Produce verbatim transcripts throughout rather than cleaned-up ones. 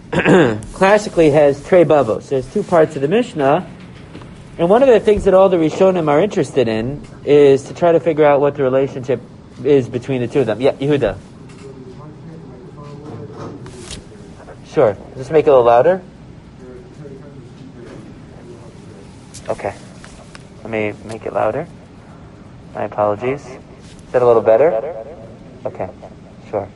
classically has trei bavos. There's two parts of the Mishnah, and one of the things that all the Rishonim are interested in is to try to figure out what the relationship is between the two of them. Yeah, Yehuda. Sure. Just make it a little louder. Okay. Let me make it louder. My apologies. Is that a little better? Okay. Sure.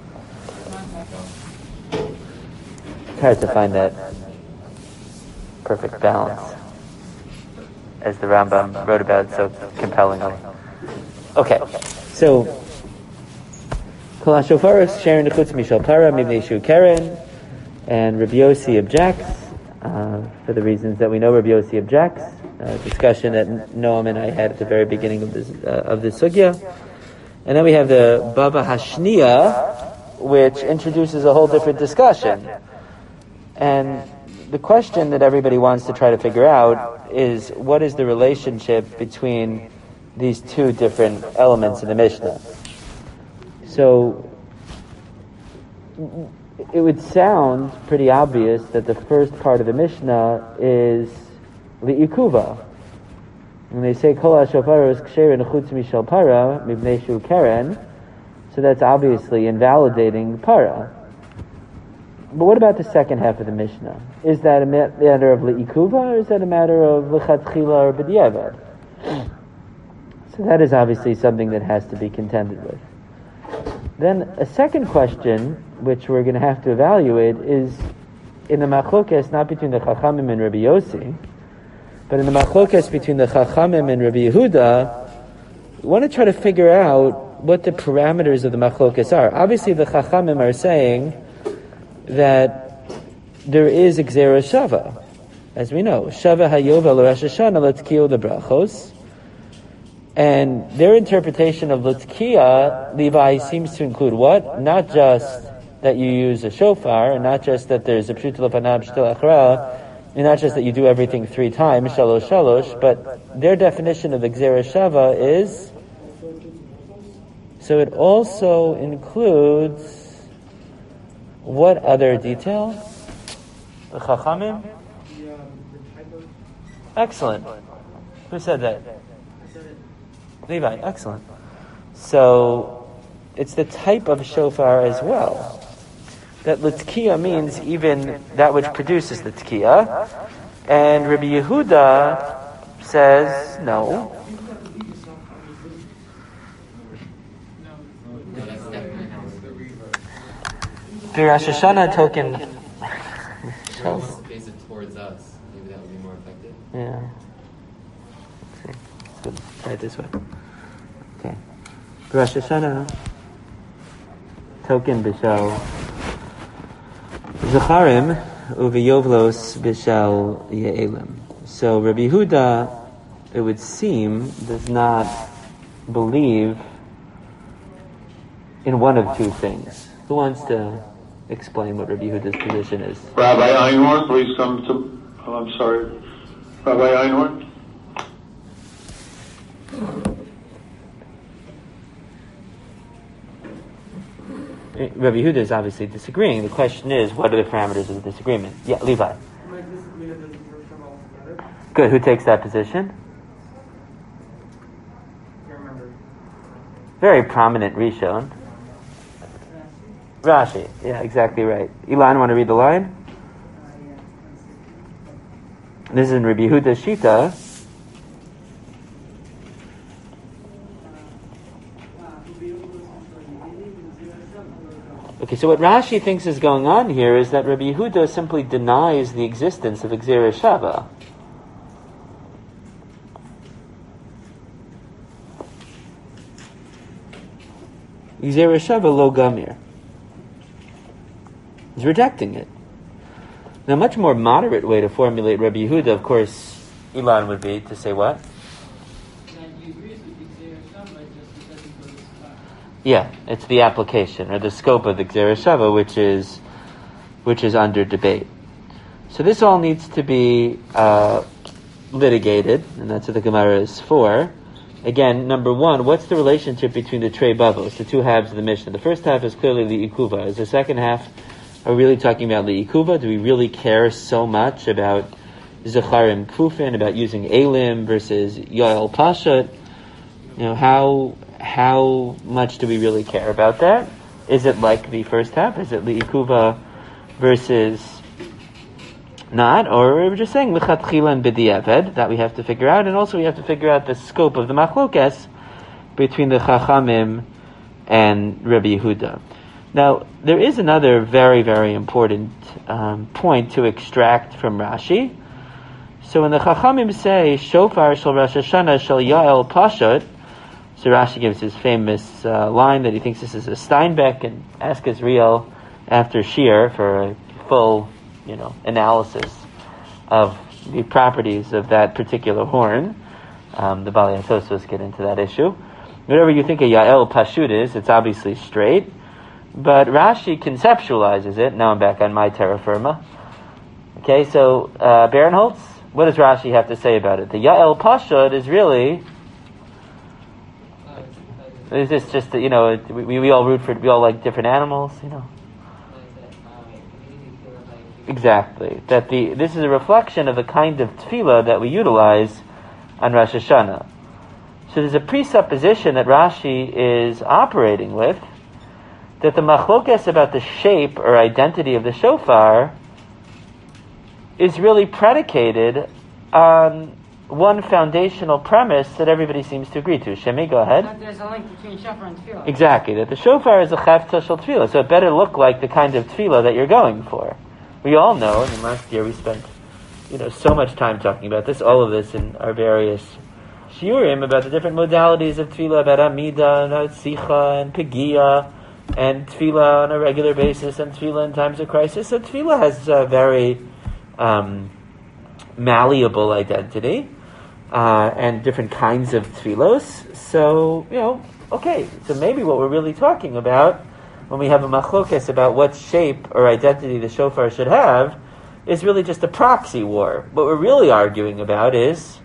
It's hard to find that perfect balance, as the Rambam wrote about so compellingly. Okay. So, Kol HaShofaros Sharon Nechutz Mishal Para Mibnei Shu Keren, and Rabbi Yossi objects, uh, for the reasons that we know Rabbi Yossi objects. Uh, discussion that Noam and I had at the very beginning of this uh, of this sugya. And then we have the Bava Hashniya, which introduces a whole different discussion. And the question that everybody wants to try to figure out is, what is the relationship between these two different elements in the Mishnah? So, it would sound pretty obvious that the first part of the Mishnah is li'ikuva. When they say kol ha'shofaros ksherin chutz mishal para mibnei shu keren, so that's obviously invalidating para. But what about the second half of the Mishnah? Is that a matter of li'ikuva, or is that a matter of l'chatchila or b'diavad? So that is obviously something that has to be contended with. Then a second question, which we're going to have to evaluate, is in the machlokes, not between the Chachamim and Rabbi Yossi, but in the machlokes between the Chachamim and Rabbi Yehuda, we want to try to figure out what the parameters of the machlokes are. Obviously, the Chachamim are saying that there is Gzera Shava, as we know. Shava Hayovel Rosh Hashanah L'Tkiyo the Brachos. And their interpretation of L'Tkiya, Levi, seems to include what? Not just that you use a shofar, and not just that there's a Pshuta L'Panav Sh'tel Achra, and not just that you do everything three times, Shalosh Shalosh, but their definition of the Gzera Shava is, so it also includes what other detail? The Chachamim? Excellent. Who said that? Levi, excellent. So, it's the type of shofar as well. That l'tkiya means even that which produces the tkiya. And Rabbi Yehuda says, no. The Rosh Hashanah token... Face it towards us. Maybe that would be more effective. Yeah. Good. Try it this way. Okay. Rosh Hashanah token b'shal Zacharim uviyovlos b'shal Ye'elim. So Rabbi Yehuda, it would seem, does not believe in one of two things. Who wants to explain what Rabbi Yehuda's position is? Rabbi Einhorn, please come to... Oh, I'm sorry. Rabbi Einhorn? Rabbi Yehuda is obviously disagreeing. The question is, what are the parameters of the disagreement? Yeah, Levi. Good. Who takes that position? Very prominent Rishon. Rashi. Yeah, exactly right. Ilan, want to read the line? This is in Rabbi Yehuda's Shita. Okay, so what Rashi thinks is going on here is that Rabbi Yehuda simply denies the existence of Gzera Shava. Gzera Shava lo gamir. He's rejecting it. Now, a much more moderate way to formulate Rabbi Yehuda, of course, Ilan, would be to say what? Yeah, it's the application or the scope of the Gzera Shava, which is which is under debate. So this all needs to be uh, litigated, and that's what the Gemara is for. Again, number one, what's the relationship between the trei bavos, the two halves of the Mishnah? The first half is clearly the ikuva. Is the second half Are we really talking about li'ikuva? Do we really care so much about zecharim kufin, about using elim versus yael pashat? You know, how how much do we really care about that? Is it like the first half? Is it li'ikuva versus not? Or we're just saying lichatchila and b'diavad that we have to figure out, and also we have to figure out the scope of the machlokes between the chachamim and Rabbi Yehuda. Now, there is another very, very important um, point to extract from Rashi. So when the Chachamim say, Shofar shel Rosh Hashanah shel Yael Pashat, so Rashi gives his famous uh, line that he thinks this is a Steinbeck, and ask Israel after Shir for a full, you know, analysis of the properties of that particular horn. Um, the Bali Atosos get into that issue. Whatever you think a Yael Pashut is, it's obviously straight. But Rashi conceptualizes it. Now I'm back on my terra firma. Okay, so uh, Barinholtz, what does Rashi have to say about it? The Yael Pashut is really, is this just that, you know, we, we all root for, we all like different animals, you know? Exactly. That the this is a reflection of the kind of tefillah that we utilize on Rosh Hashanah. So there's a presupposition that Rashi is operating with, that the machlokes about the shape or identity of the shofar is really predicated on one foundational premise that everybody seems to agree to. Shemi, go ahead. That there's a link between shofar and tefillah. Exactly, that the shofar is a chavta shel tefillah, so it better look like the kind of tefillah that you're going for. We all know, I mean, last year we spent, you know, so much time talking about this, all of this in our various shiurim about the different modalities of tefillah, about amida and sicha and pegia, and tefillah on a regular basis, and tefillah in times of crisis. So tefillah has a very um, malleable identity, uh, and different kinds of tefillos. So, you know, okay, so maybe what we're really talking about when we have a machlokes about what shape or identity the shofar should have is really just a proxy war. What we're really arguing about is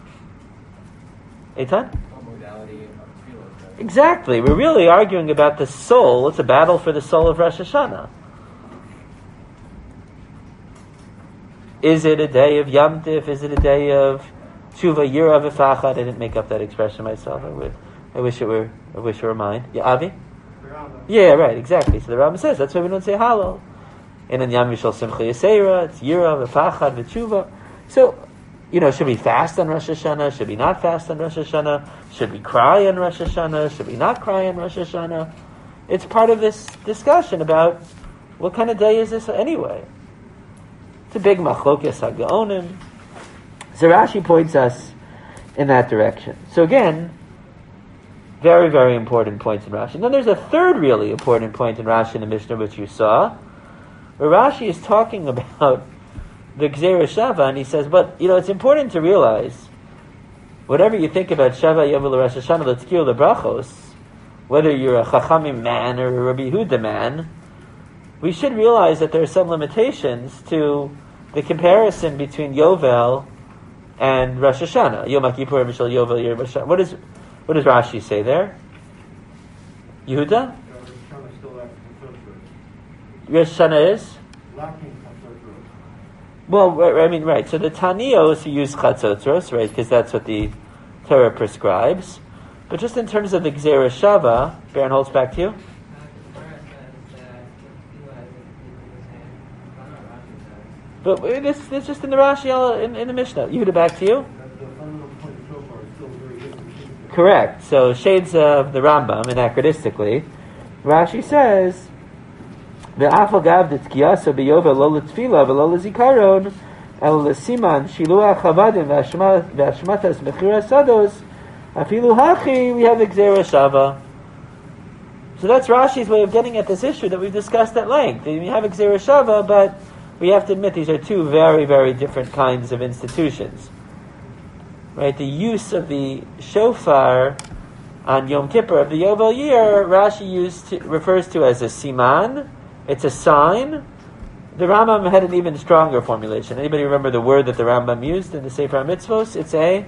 Eitan? Exactly. We're really arguing about the soul. It's a battle for the soul of Rosh Hashanah. Is it a day of Yom Tif? Is it a day of Tshuva Yira V'Fachad? I didn't make up that expression myself. I would. I wish it were. I wish it were mine. Yeah, Avi? Yeah, right. Exactly. So the Rambam says that's why we don't say Halal. And in Yom Yishal Simcha Yisera, it's Yira V'Fachad V'Tshuva. So, you know, should we fast on Rosh Hashanah? Should we not fast on Rosh Hashanah? Should we cry on Rosh Hashanah? Should we not cry on Rosh Hashanah? It's part of this discussion about what kind of day is this anyway. It's a big machlokes hagaonim. So Rashi points us in that direction. So again, very, very important points in Rashi. And then there's a third really important point in Rashi in the Mishnah, which you saw, where Rashi is talking about the Gzeira Shava, and he says, but, you know, it's important to realize, whatever you think about Shava Yovel Rosh Hashanah L'Tzkir L'Brachos, whether you're a Chachamim man or a Rabbi Yehuda man, we should realize that there are some limitations to the comparison between Yovel and Rosh Hashanah. Yom Kippur, Mishal Yovel, Yom Hashanah. What is, what does Rashi say there? Yehuda? Rosh Hashanah is? Well, I mean, right. So the Tanios use Chatzotzros, right, because that's what the Torah prescribes. But just in terms of the Gzeira Shava, Baron holds back to you. But this is just in the Rashi, in, in the Mishnah. Yehuda, back to you. Correct. So shades of the Rambam, anachronistically, Rashi says, the afagav d'tkiyaso beyovel lo l'tfila v'lo l'zikaron el l'siman shiluach chavadim v'ashmatas mechira sados afilu hachi, we have Gzeira Shava. So that's Rashi's way of getting at this issue that we've discussed at length. We have Gzeira Shava, but we have to admit these are two very, very different kinds of institutions. Right? The use of the shofar on Yom Kippur of the Yovel year, Rashi used to, refers to as a siman. It's a sign. The Rambam had an even stronger formulation. Anybody remember the word that the Rambam used in the Sefer HaMitzvos? It's a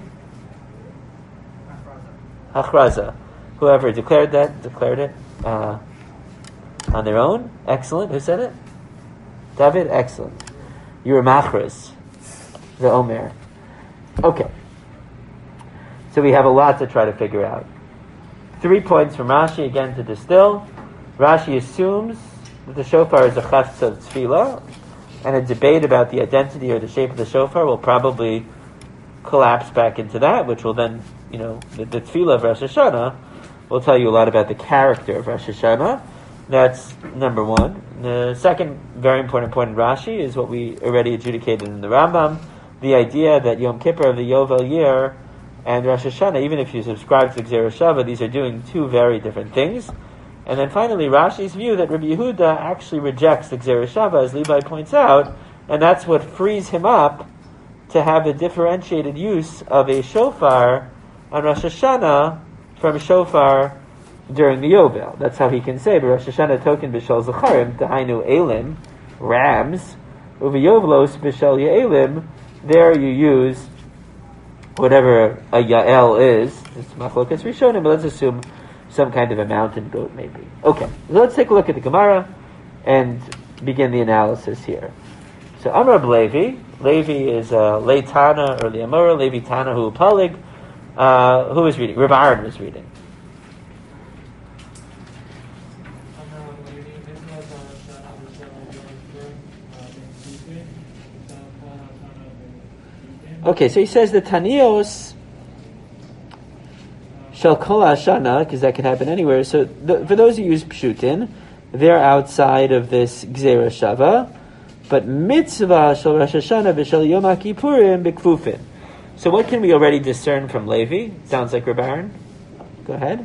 hachraza. Whoever declared that, declared it uh, on their own. Excellent. Who said it? David, excellent. You were machris, the Omer. Okay. So we have a lot to try to figure out. Three points from Rashi, again to distill. Rashi assumes that the shofar is a chafetz of tefillah, and a debate about the identity or the shape of the shofar will probably collapse back into that, which will then, you know, the, the tefillah of Rosh Hashanah will tell you a lot about the character of Rosh Hashanah. That's number one. The second very important point in Rashi is what we already adjudicated in the Rambam, the idea that Yom Kippur of the Yovel year and Rosh Hashanah, even if you subscribe to the Gzera Shava, these are doing two very different things. And then finally, Rashi's view that Rabbi Yehuda actually rejects the Gzera Shava, as Levi points out, and that's what frees him up to have a differentiated use of a shofar on Rosh Hashanah from shofar during the Yovel. That's how he can say, but Rosh Hashanah token b'shal zacharim, tahainu elim, rams, u'v'yovlos b'shal ye'elim, there you use whatever a Yael is. It's machlokas rishonim, but let's assume some kind of a mountain goat maybe. Okay, so let's take a look at the Gemara and begin the analysis here. So Amar Levi, Levi is uh, Leitana or the Amora, Levi Tana hu Palig. Uh, who was reading? Rav Aaron was reading. Okay, so he says the Tanios Shel Kol Hashana, because that can happen anywhere. So the, for those who use Pshutin, they're outside of this Gzera Shava, but Mitzvah Shel Rosh Hashanah v'Shel Yom HaKippurim b'Kfufin. So what can we already discern from Levi? Sounds like Reb Aaron. Go ahead.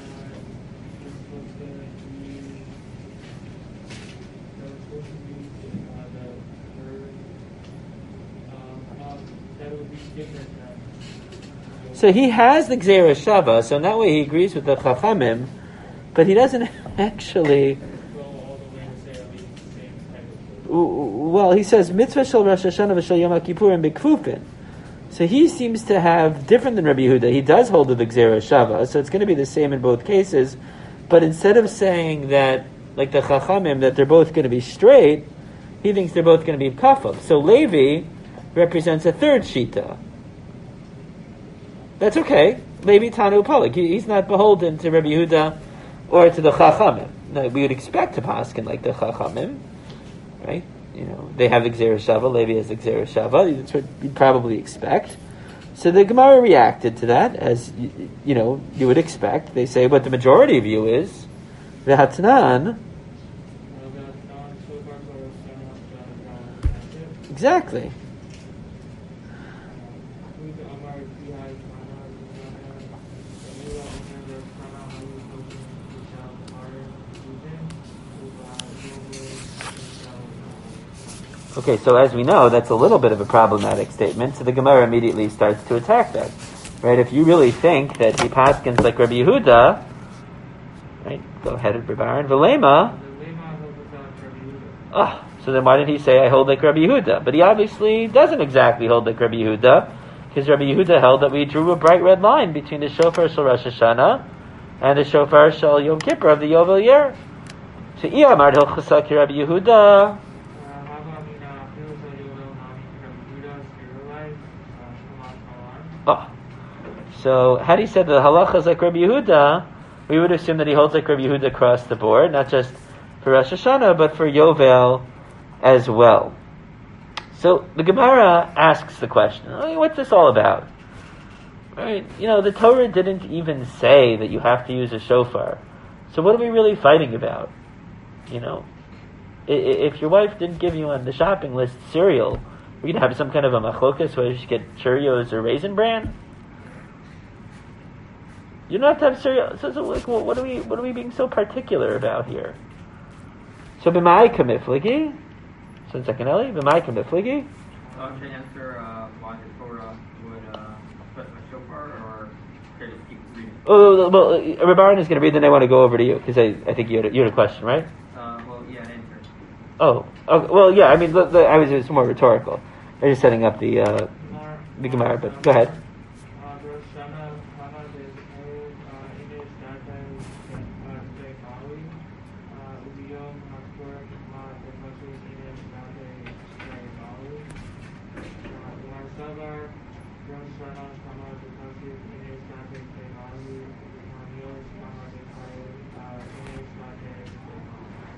So he has the Gzera Shava, so in that way he agrees with the Chachamim, but he doesn't actually... Well, he says, Mitzvah Shel Rosh Hashanah v'Shel Yom HaKippurim b'Kfufin. So he seems to have, different than Rabbi Yehuda, he does hold to the Gzera Shava, so it's going to be the same in both cases, but instead of saying that, like the Chachamim, that they're both going to be straight, he thinks they're both going to be kafaf. So Levi represents a third shita. That's okay. Levi Tanu Palik. He, he's not beholden to Rabbi Yehuda or to the Chachamim. Now, we would expect to paskin like the Chachamim, right? You know, they have the Gzera Shava, Levi has the Gzera Shava. That's what you'd probably expect. So the Gemara reacted to that, as you, you know, you would expect. They say what the majority view is, V'hatnan. Exactly. Okay, so as we know, that's a little bit of a problematic statement, so the Gemara immediately starts to attack that. Right? If you really think that he paskins like Rabbi Yehuda, right? Go ahead, Rabbi Aaron. V'lema. Oh, so then why did he say I hold like Rabbi Yehuda? But he obviously doesn't exactly hold like Rabbi Yehuda, because Rabbi Yehuda held that we drew a bright red line between the shofar shel Rosh Hashanah and the shofar shel Yom Kippur of the Yovel year. So Iyamar hilchasak Rabbi Yehuda. Oh. So, had he said the halacha is like Rabbi Yehuda, we would assume that he holds like Rabbi Yehuda across the board, not just for Rosh Hashanah, but for Yovel as well. So, the Gemara asks the question, I mean, what's this all about? Right? You know, the Torah didn't even say that you have to use a shofar. So what are we really fighting about? You know, if your wife didn't give you on the shopping list cereal, we're going to have some kind of a machlokas where you should get Cheerios or Raisin Bran. You don't have to have cereal. So, so like, what are we? What are we being so particular about here? So b'mai kamifligi. So in second Eli, b'mai kamifligi. Uh, can you answer uh, why the Torah would uh, specify shofar, or should I just keep reading? Oh well, uh, Rabbi Aaron is going to read, then I want to go over to you because I, I think you had a, you had a question, right? Uh, well, yeah, an answer. Oh, okay. Well, yeah. I mean, the, the, I was it's more rhetorical. I was just setting up the uh, the Gemara, but go ahead.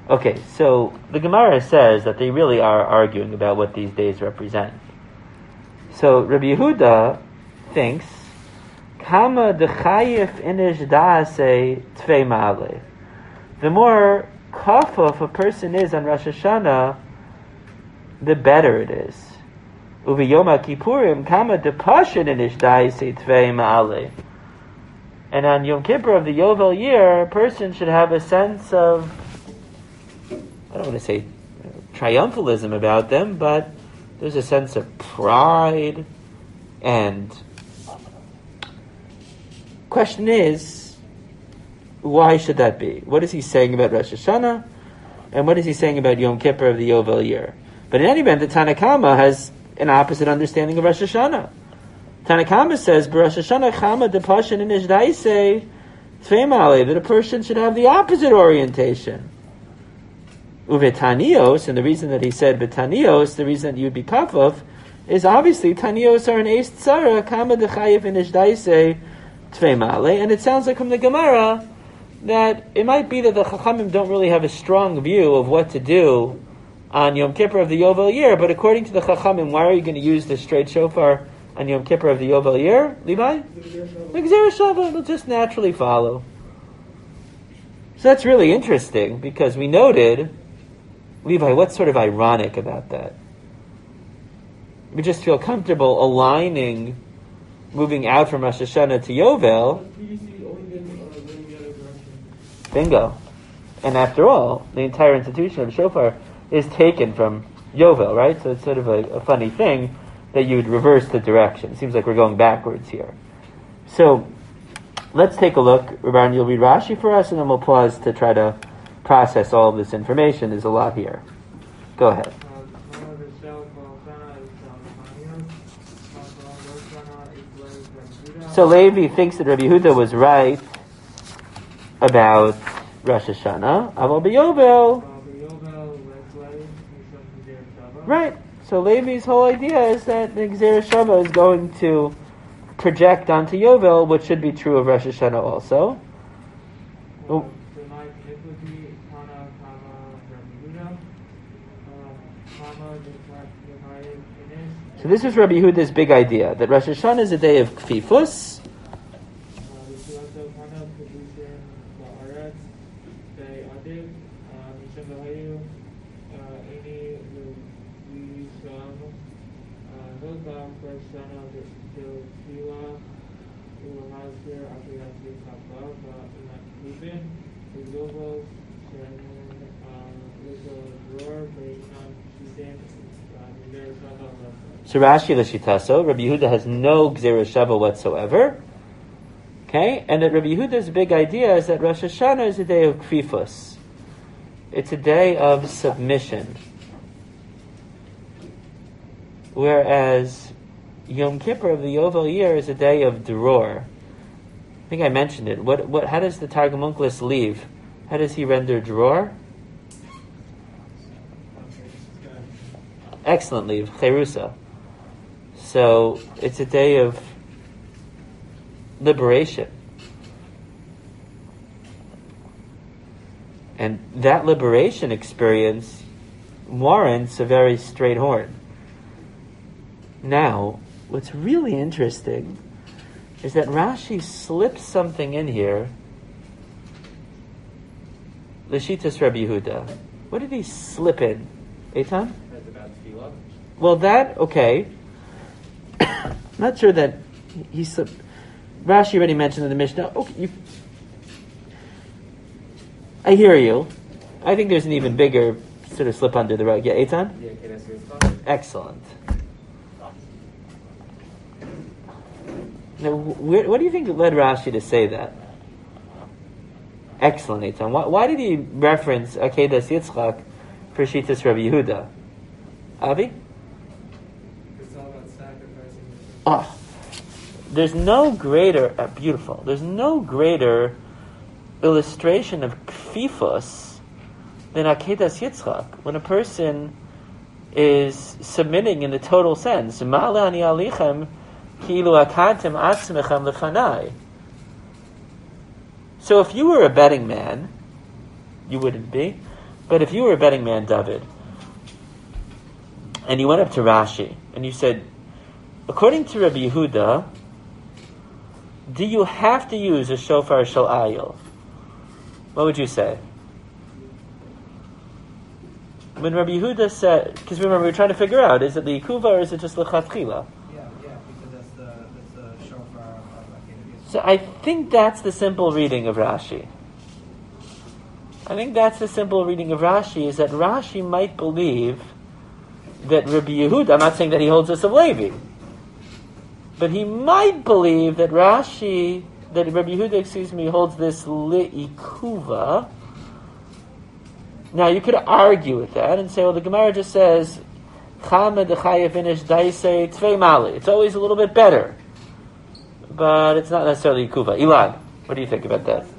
Okay, so the Gemara says that they really are arguing about what these days represent. So Rabbi Yehuda thinks, Kama dechayif inish daase tvei ma'ale. The more kafuf a person is on Rosh Hashanah, the better it is. Uvi Yom Kippurim kama depashin inish daase tvei ma'ale. And on Yom Kippur of the Yovel year, a person should have a sense of, I don't want to say triumphalism about them, but there's a sense of pride. And question is, why should that be? What is he saying about Rosh Hashanah? And what is he saying about Yom Kippur of the Yovel year? But in any event, the Tanna Kama has an opposite understanding of Rosh Hashanah. Tanna Kama says, Rosh Hashanah Chama Depashin in Ishdaise Tvei that a person should have the opposite orientation. Uvetanios, and the reason that he said Betanios, the reason that you'd be kafuf, is obviously Tanios are an Eis Tzara, Kama Dechayev in Ishdaise Tvei and it sounds like from the Gemara that it might be that the Chachamim don't really have a strong view of what to do on Yom Kippur of the Yovel year, but according to the Chachamim, why are you going to use the straight shofar on Yom Kippur of the Yovel year, Levi? The Gzera Shava will just naturally follow. So that's really interesting, because we noted, Levi, what's sort of ironic about that? We just feel comfortable aligning, moving out from Rosh Hashanah to Yovel. Bingo. And after all, the entire institution of shofar is taken from Yovel, right? So it's sort of a, a funny thing that you would reverse the direction. It seems like we're going backwards here. So let's take a look. Rabban, you'll read Rashi for us, and then we'll pause to try to process all of this information. There's a lot here. Go ahead. So Levi thinks that Rabbi Yehuda was right about Rosh Hashanah. Aval b'Yovel. Right. So Levi's whole idea is that the Gzera Shava is going to project onto Yovel, which should be true of Rosh Hashanah also. Oh. So this is Rabbi Yehuda's big idea, that Rosh Hashanah is a day of kfifus. So Rashi L'shitaso, Rabbi Yehuda has no Gzera Shava whatsoever. Okay, and that Rabbi Yehuda's big idea is that Rosh Hashanah is a day of kfifus. It's a day of submission. Whereas Yom Kippur of the Yovel year is a day of dror. I think I mentioned it. What? What? How does the Targum Onkelos leave? How does he render dror? Excellent leave, cherusa. So it's a day of liberation. And that liberation experience warrants a very straight horn. Now, what's really interesting is that Rashi slips something in here. L'shitas Rabbi Yehuda. What did he slip in? Eitan? That's about tefillah. Well, that, okay. Not sure that he slipped. Rashi already mentioned in the Mishnah. Okay, you, I hear you. I think there's an even bigger sort of slip under the rug. Yeah, Eitan? Yeah, okay, that's your Excellent. Now, wh- what do you think led Rashi to say that? Excellent, Eitan. Why, why did he reference Akedas Yitzchak for Shitas Rabbi Yehuda? Avi? It's all about sacrificing. Oh, there's no greater, uh, beautiful, there's no greater illustration of kfifus than Akedas Yitzchak. When a person is submitting in the total sense, Ma'ale ani alichem ki'ilu akantem atzmechem lefanai. So if you were a betting man, you wouldn't be, But if you were a betting man, David, and you went up to Rashi, and you said, according to Rabbi Yehuda, do you have to use a shofar shel ayil? What would you say? When Rabbi Yehuda said, because remember, we were trying to figure out, is it the Yikuva or is it just lechatchila? Yeah, yeah, because that's the that's the shofar of Akedah. So I think that's the simple reading of Rashi. I think that's the simple reading of Rashi, is that Rashi might believe that Rabbi Yehuda, I'm not saying that he holds this of Levi, but he might believe that Rashi, that Rabbi Yehuda, excuse me, holds this li'ikuva. Now you could argue with that and say, well, the Gemara just says, Chama dechaya finish daise tvei mali. It's always a little bit better, but it's not necessarily ikuva. Ilan, what do you think about that?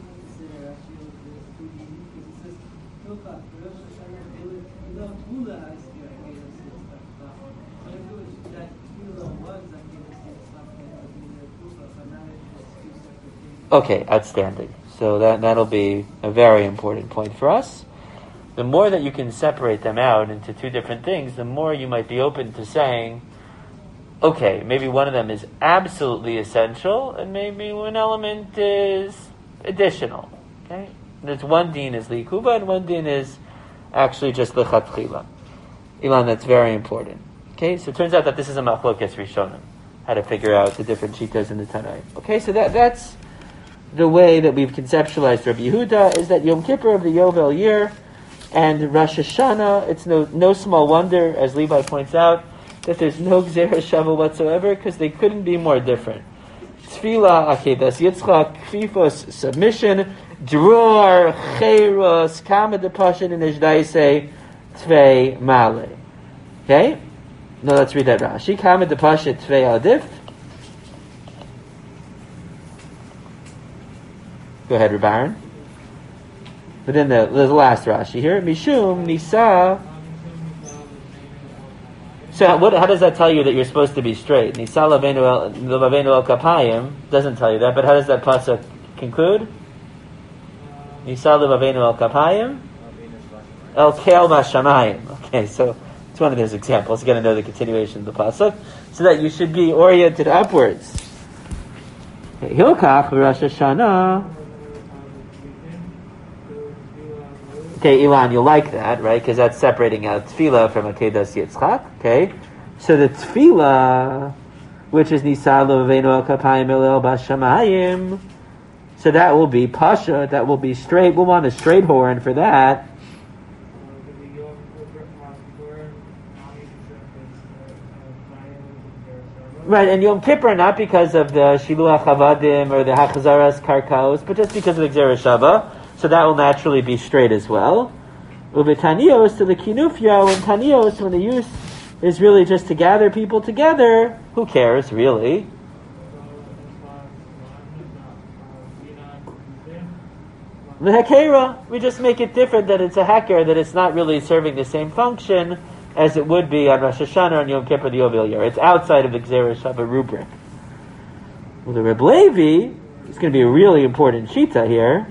Okay, outstanding. So that that'll be a very important point for us. The more that you can separate them out into two different things, the more you might be open to saying, okay, maybe one of them is absolutely essential, and maybe one element is additional. Okay, there's one din is liikuva, and one din is actually just lechatchila. Ilan, that's very important. Okay, so it turns out that this is a machlokes rishonim, how to figure out the different shitas in the Tanai. Okay, so that that's the way that we've conceptualized Rabbi Yehuda, is that Yom Kippur of the Yovel year and Rosh Hashanah, it's no no small wonder, as Levi points out, that there's no Gzera Shava whatsoever, because they couldn't be more different. Tefillah, Akedas Yitzchak, Kfifos, submission, Dror, Cheiros, Kama de Pashin, and Ejdaise, Tvei Male. Okay? Now let's read that Rashi. Kama de Pashin, Tvei Adif. Go ahead, Rabbaran. But then the, the last Rashi here, Mishum Nisa. So what, how does that tell you that you're supposed to be straight? Nisa Lavenu El Kapayim doesn't tell you that, but how does that pasuk conclude? Nisa Lavenu El Kapayim El Kel Mashamayim. Okay, so it's one of those examples. You got to know the continuation of the pasuk, so that you should be oriented upwards. Hilkach Rosh Hashanah. Okay, Ilan, you'll like that, right? Because that's separating out tefillah from Akedas Yitzchak. Okay, so the tefillah, which is Nisa L'Avenu Al Kapayim El Bashamayim, so that will be pasha. That will be straight. We'll want a straight horn for that. Right, and Yom Kippur not because of the Shiluach Havadim or the Hachazaras Karkaos, but just because of the Gzera Shava. So that will naturally be straight as well. Ubetanios to the kinufya, when tanios, when the use is really just to gather people together, who cares, really? The hekera, we just make it different, that it's a heker, that it's not really serving the same function as it would be on Rosh Hashanah and Yom Kippur, the Yovel year. It's outside of the Gzera Shava rubric. Well, the Reb Levi is going to be a really important shita here.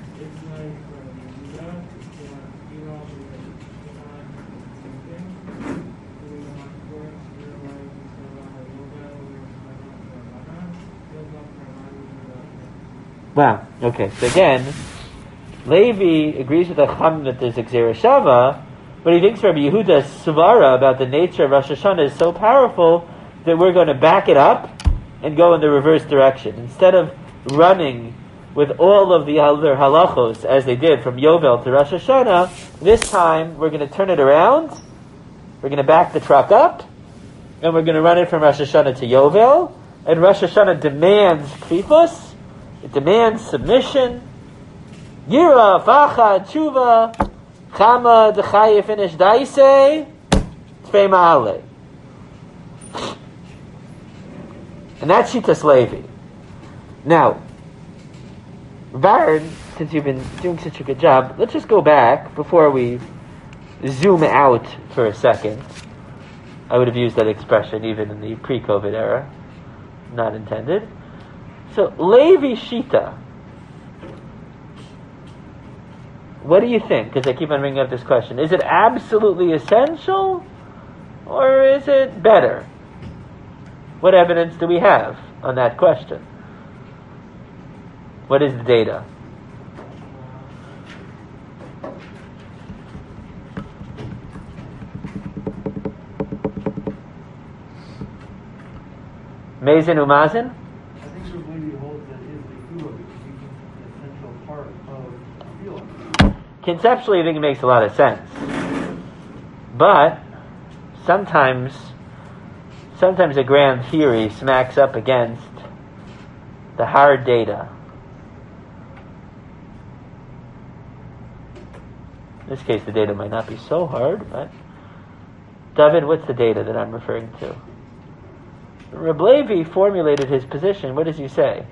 Wow. Okay. So again, Levi agrees with the Chacham that there's a Gzera Shava, but he thinks Rabbi Yehuda's svara about the nature of Rosh Hashanah is so powerful that we're going to back it up and go in the reverse direction. Instead of running with all of the other halachos as they did from Yovel to Rosh Hashanah, this time we're going to turn it around. We're going to back the truck up, and we're going to run it from Rosh Hashanah to Yovel. And Rosh Hashanah demands kfifos. It demands submission. Yira, Facha, Tshuva, Chama, Dechaya, finish Daise, Tvei Ma'ale. And that's Shitas Levi. Now, Baron, since you've been doing such a good job, let's just go back before we zoom out for a second. I would have used that expression even in the pre-COVID era. Not intended. So, Levi Shita. What do you think? Because I keep on bringing up this question. Is it absolutely essential, or is it better? What evidence do we have on that question? What is the data? Mazen Umazin? I think we're going to hold that is the Kula because you think it's an essential part of feeling. Conceptually, I think it makes a lot of sense. But sometimes, sometimes a grand theory smacks up against the hard data. In this case, the data might not be so hard, but David, what's the data that I'm referring to? Reb Levi formulated his position. What does he say?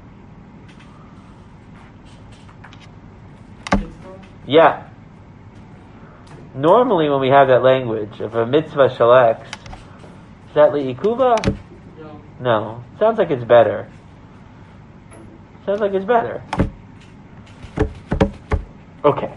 Yeah. Normally when we have that language of a mitzvah shaleks, is that li'ikuva? No. No. Sounds like it's better. Sounds like it's better. Okay.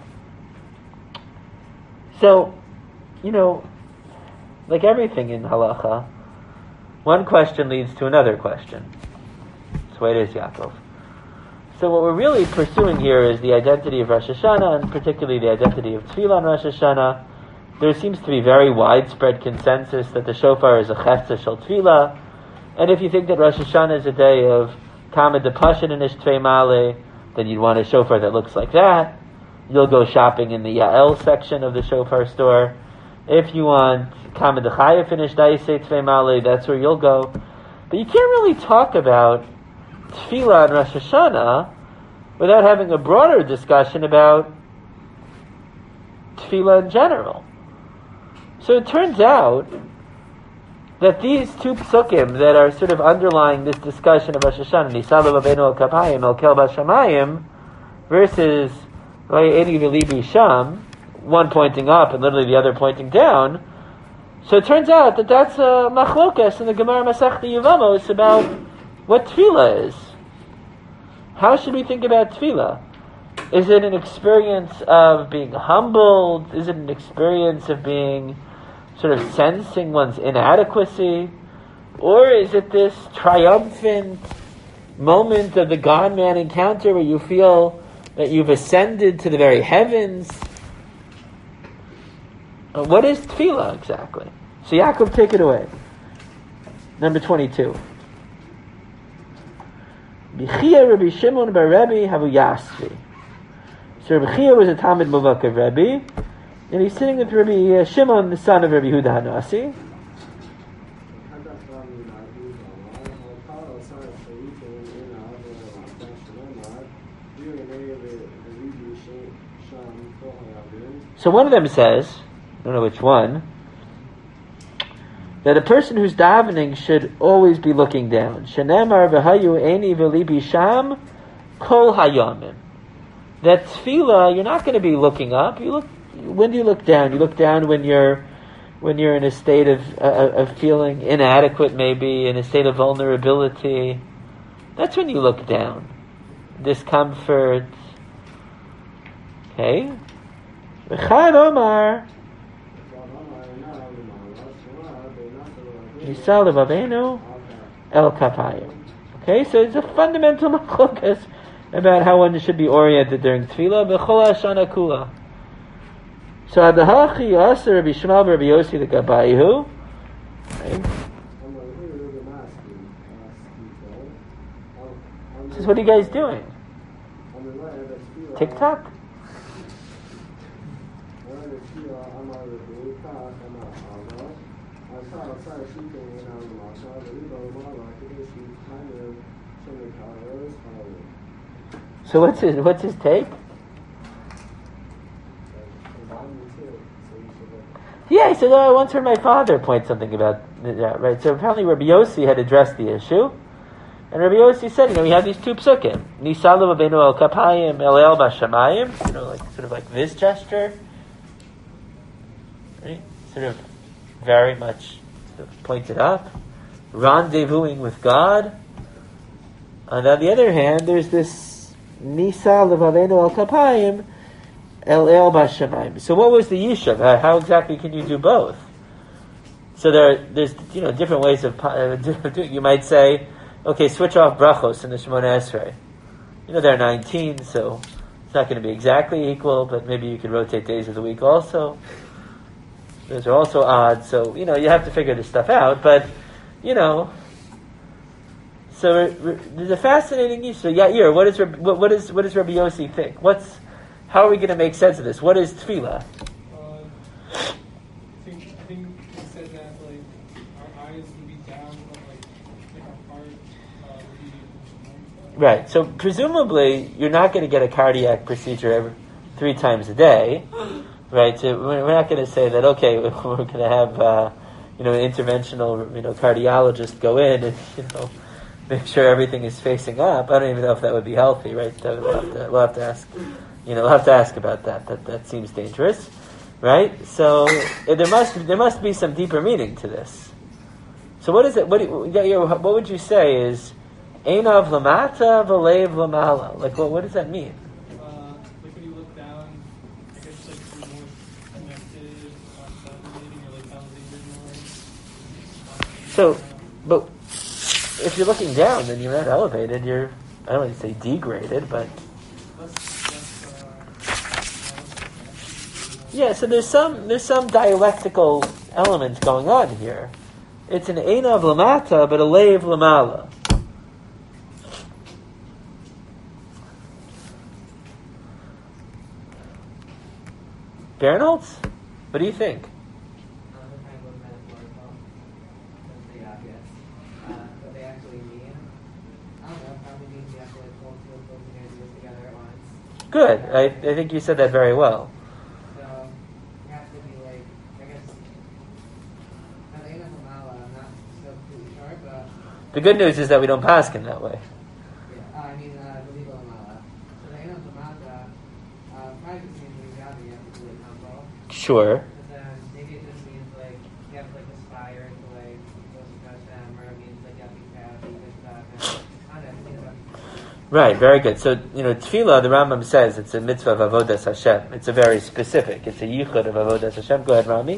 So, you know, like everything in halacha, one question leads to another question. That's the way it is, Yaakov. So what we're really pursuing here is the identity of Rosh Hashanah, and particularly the identity of Tefillah on Rosh Hashanah. There seems to be very widespread consensus that the shofar is a chefza shel Tefillah, and if you think that Rosh Hashanah is a day of Tamid de Pashin and Ishtvei Male, then you'd want a shofar that looks like that. You'll go shopping in the Yael section of the shofar store. If you want Kameh D'Chaya finished Daisei Tvei Male, that's where you'll go. But you can't really talk about Tefillah and Rosh Hashanah without having a broader discussion about Tefillah in general. So it turns out that these two psukim that are sort of underlying this discussion of Rosh Hashanah, Nisalav Avenu Al Kapayim El Kel Bashamayim, versus Vayeni V'Libi Sham, one pointing up and literally the other pointing down. So it turns out that that's a machlokas in the Gemara Masechta Yevamos about what tefillah is. How should we think about tefillah? Is it an experience of being humbled? Is it an experience of being sort of sensing one's inadequacy? Or is it this triumphant moment of the God-man encounter where you feel that you've ascended to the very heavens? What is tefillah exactly? So Yaakov, take it away. Number twenty-two. B'chia Rabbi Shimon bar Rebbe havu Yasvi. So Rabbi Chia was a Talmid Muvak of Rebbe, and he's sitting with Rabbi Shimon, the son of Rabbi Yehuda Hanasi. So one of them says, I don't know which one, that a person who's davening should always be looking down. Shenemar v'hayu eni v'libi sham kol hayamim. That tefillah, you're not going to be looking up. You look. When do you look down? You look down when you're when you're in a state of uh, of feeling inadequate, maybe in a state of vulnerability. That's when you look down. Discomfort. Okay. V'chad Omar. Yisalev Avenu El Kapayim. Okay, so it's a fundamental machlokas about how one should be oriented during tefillah. B'chol Hashana Kula. So Adahachi Yasser Rabbi Shmuel Rabbi Yossi the Gabayihu. Says, what are you guys doing? TikTok? So what's his what's his take? Yeah, he said, oh, I once heard my father point something about that, right? So apparently Rabbi Yossi had addressed the issue, and Rabbi Yossi said, you know, we have these two psukim, Nisalu Avenu El Kapayim El El Bashamayim, you know, like sort of like this gesture, right? Sort of very much sort of pointed up, rendezvousing with God. And on the other hand, there's this Nisa Levavenu Al Kapayim, El El Bashamayim. So what was the Yishuv? Uh, how exactly can you do both? So there, are, there's you know different ways of uh, you might say, okay, switch off brachos in the Shemona Esrei. You know there are nineteen, so it's not going to be exactly equal, but maybe you could rotate days of the week also. Those are also odd, so you know you have to figure this stuff out. But you know, so there's a fascinating Yishuv. Yair, what is what, what is what does Rabbi Yossi think? What's how are we going to make sense of this? What is tefillah? Uh, I think I think he said that like our eyes would be down, but like, like our heart uh, would be. Right. So presumably you're not going to get a cardiac procedure every, three times a day, right? So we're not going to say that. Okay, we're going to have uh, you know an interventional you know cardiologist go in and you know make sure everything is facing up. I don't even know if that would be healthy, right? So we'll have to, we'll have to ask. You know, we'll have to ask about that. That that seems dangerous, right? So uh, there must there must be some deeper meaning to this. So what is it? What do you, what would you say is einav lamata v'leiv lamala? Like what? What does that mean? Uh, like when you look down, I guess like you're more connected, uh, validating or like validating more. So, but if you're looking down, then you're not elevated. You're I don't want to say degraded, but. Yeah, so there's some there's some dialectical elements going on here. It's an einav lamata, but a leiv lamala. Bernholtz, what do you think? Good. I, I think you said that very well. The good news is that we don't pass in that way. Yeah, uh, I mean, uh, the legal amala. So the Einam Lamata, uh, private means reality, you have to do it combo. Sure. But then maybe it just means like you have to like aspire to like go to Hashem, or it means like you have to be happy with that. I don't know, think about. Right, very good. So, you know, tefillah, the Rambam says it's a mitzvah of avodas Hashem. It's a very specific. It's a yichud of avodas Hashem. Go ahead, Rami.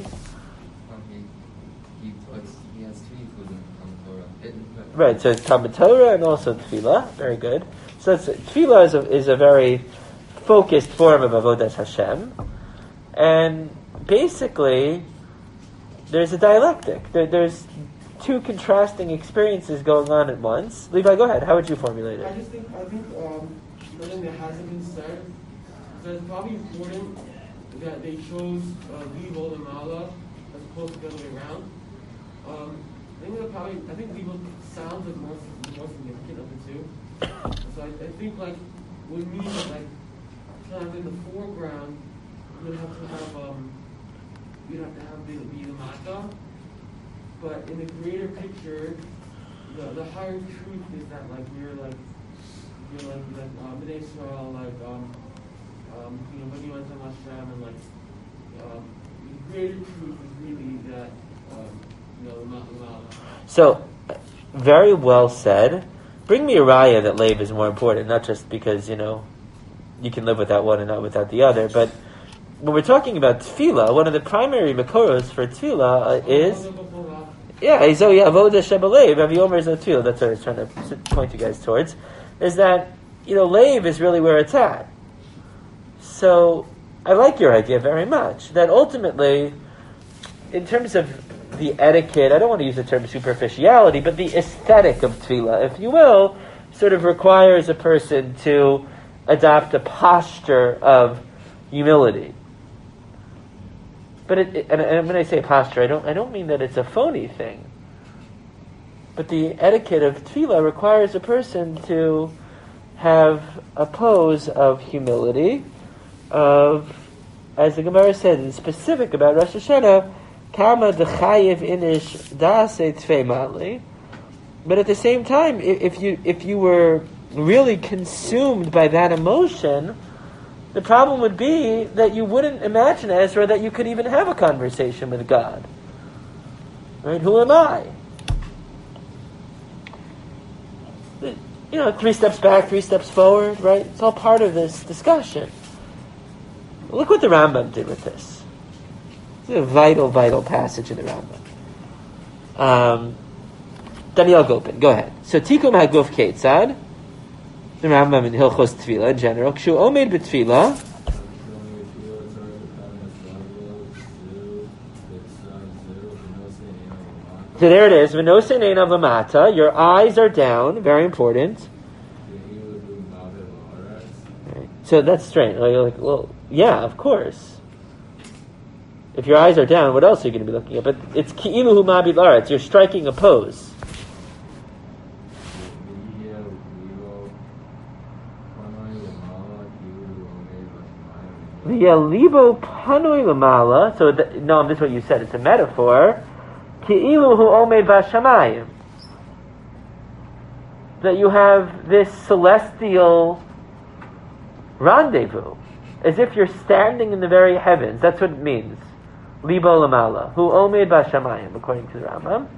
Right, so it's Talmud Torah and also Tefillah. Very good. So it's, Tefillah is a, is a very focused form of Avodas Hashem. And basically, there's a dialectic. There, there's two contrasting experiences going on at once. Levi, go ahead. How would you formulate it? I just think, I think um, something that hasn't been said, so it's probably important that they chose uh, Levo and Mala as opposed to the other way around. Um, I think that probably, I think Levo sounds like more, more significant of the two. So I, I think like would mean that like kind of in the foreground you'd have to have um you'd have to have the the mata, but in the greater picture, the the higher truth is that like we're like you're like like um in Israel like um um you know when you enter Hashem and like um the greater truth is really that um you know the mata. So. Very well said. Bring me a raya that leiv is more important, not just because, you know, you can live without one and not without the other, but when we're talking about tefillah, one of the primary makoros for tefillah uh, is, yeah, so yeah, avodah shebaleiv, Rabbi Omer is a tefillah, that's what I was trying to point you guys towards, is that, you know, leiv is really where it's at. So, I like your idea very much, that ultimately, in terms of the etiquette, I don't want to use the term superficiality, but the aesthetic of tefillah, if you will, sort of requires a person to adopt a posture of humility. But it, and, and when I say posture, I don't I don't mean that it's a phony thing. But the etiquette of tefillah requires a person to have a pose of humility, of, as the Gemara said, in specific about Rosh Hashanah, Kama dechayev inish daase tfei mali. But at the same time, if you if you were really consumed by that emotion, the problem would be that you wouldn't imagine Ezra that you could even have a conversation with God. Right? Who am I? You know, three steps back, three steps forward, right? It's all part of this discussion. Look what the Rambam did with this. This is a vital, vital passage in the Rambam. Um, Daniel Gopin, go ahead. So Tikum Haguf Ketzad, the Rambam in Hilchos Tefillah in general, Kshu Omed B'Tefillah, so there it is. V'nosei einav lamata. Your eyes are down. Very important. Right. So that's strange. Like, you're like, well, yeah, of course. If your eyes are down, what else are you going to be looking at? But it's ki'ilu hu mabit la'aretz. You're striking a pose. V'yalibo panoi lamala. So the, no, this is what you said. It's a metaphor. Ki'ilu hu omed v'shamayim. That you have this celestial rendezvous, as if you're standing in the very heavens. That's what it means. Libo lamala, hu omed v'shamayim, according to the Rambam.